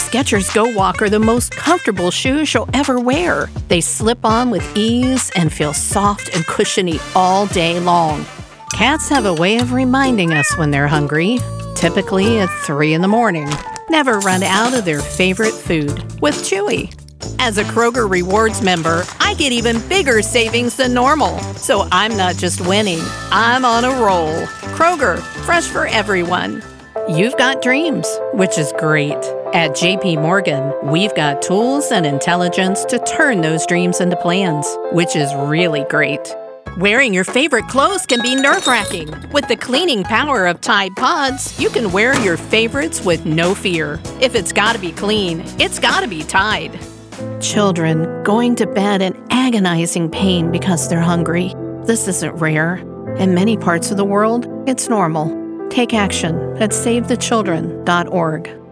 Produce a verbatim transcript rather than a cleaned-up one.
Skechers Go Walk are the most comfortable shoes you'll ever wear. They slip on with ease and feel soft and cushiony all day long. Cats have a way of reminding us when they're hungry, typically at three in the morning. Never run out of their favorite food with Chewy. As a Kroger Rewards member, I get even bigger savings than normal. So I'm not just winning, I'm on a roll. Kroger, fresh for everyone. You've got dreams, which is great. At J P Morgan, we've got tools and intelligence to turn those dreams into plans, which is really great. Wearing your favorite clothes can be nerve-wracking. With the cleaning power of Tide Pods, you can wear your favorites with no fear. If it's gotta be clean, it's gotta be Tide. Children going to bed in agonizing pain because they're hungry. This isn't rare. In many parts of the world, it's normal. Take action at save the children dot org.